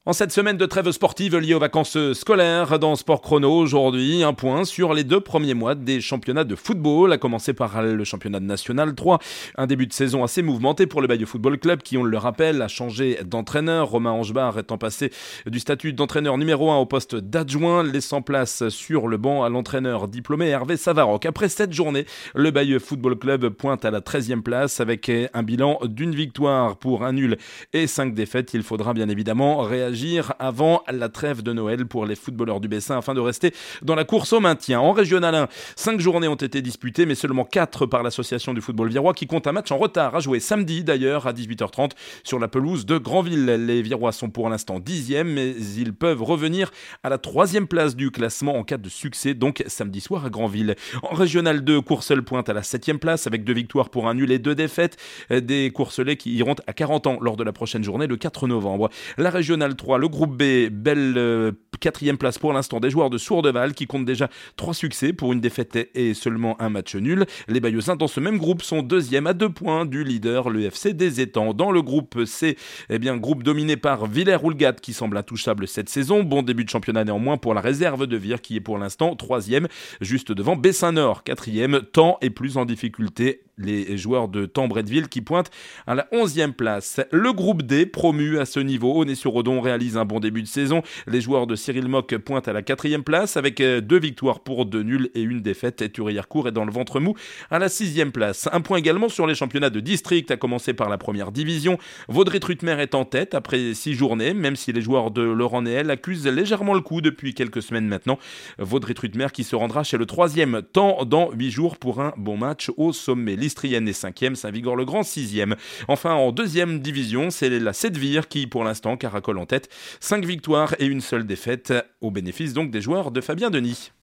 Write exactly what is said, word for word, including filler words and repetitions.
En cette semaine de trêve sportive liée aux vacances scolaires, dans Sport Chrono aujourd'hui, un point sur les deux premiers mois des championnats de football, à commencer par le championnat national trois. Un début de saison assez mouvementé pour le Bayeux Football Club qui, on le rappelle, a changé d'entraîneur. Romain Angebar étant passé du statut d'entraîneur numéro un au poste d'adjoint, laissant place sur le banc à l'entraîneur diplômé Hervé Savaroc. Après cette journée, le Bayeux Football Club pointe à la treizième place avec un bilan d'une victoire pour un nul et cinq défaites. Il faudra bien évidemment réagir avant la trêve de Noël pour les footballeurs du Bessin afin de rester dans la course au maintien. En Régional un, cinq journées ont été disputées, mais seulement quatre par l'association du football virois qui compte un match en retard à jouer samedi d'ailleurs à dix-huit heures trente sur la pelouse de Granville. Les Virois sont pour l'instant dixième, mais ils peuvent revenir à la troisième place du classement en cas de succès, donc samedi soir à Granville. En Régional deux, Courseulles pointe à la septième place avec deux victoires pour un nul et deux défaites. Des Courcelais qui iront à quarante ans lors de la prochaine journée le quatre novembre. La Régionale trois, le groupe B, belle euh, quatrième place pour l'instant des joueurs de Sourdeval qui comptent déjà trois succès pour une défaite et seulement un match nul. Les Bayeuxins dans ce même groupe sont deuxième à deux points du leader, le F C des Étangs. Dans le groupe C, eh bien, groupe dominé par Villers-Houlgat qui semble intouchable cette saison. Bon début de championnat néanmoins pour la réserve de Vire qui est pour l'instant troisième, juste devant Bessin-Nord, quatrième. Temps est plus en difficulté. Les joueurs de Tembretteville qui pointent à la onzième place. Le groupe D, promu à ce niveau, Aulnay-sur-Odon réalise un bon début de saison. Les joueurs de Cyril Mock pointent à la quatrième place avec deux victoires pour deux nuls et une défaite. Et Thury-Harcourt est dans le ventre mou à la sixième place. Un point également sur les championnats de district, à commencer par la première division. Vaudrey-Trutmer est en tête après six journées, même si les joueurs de Laurent Néel accusent légèrement le coup depuis quelques semaines maintenant. Vaudrey-Trutmer qui se rendra chez le troisième temps dans huit jours pour un bon match au sommet. Listrienne est cinquième, Saint-Vigor-le-Grand sixième. Enfin, en deuxième division, c'est la Sept-Vire qui, pour l'instant, caracole en tête. Cinq victoires et une seule défaite, au bénéfice donc des joueurs de Fabien Denis.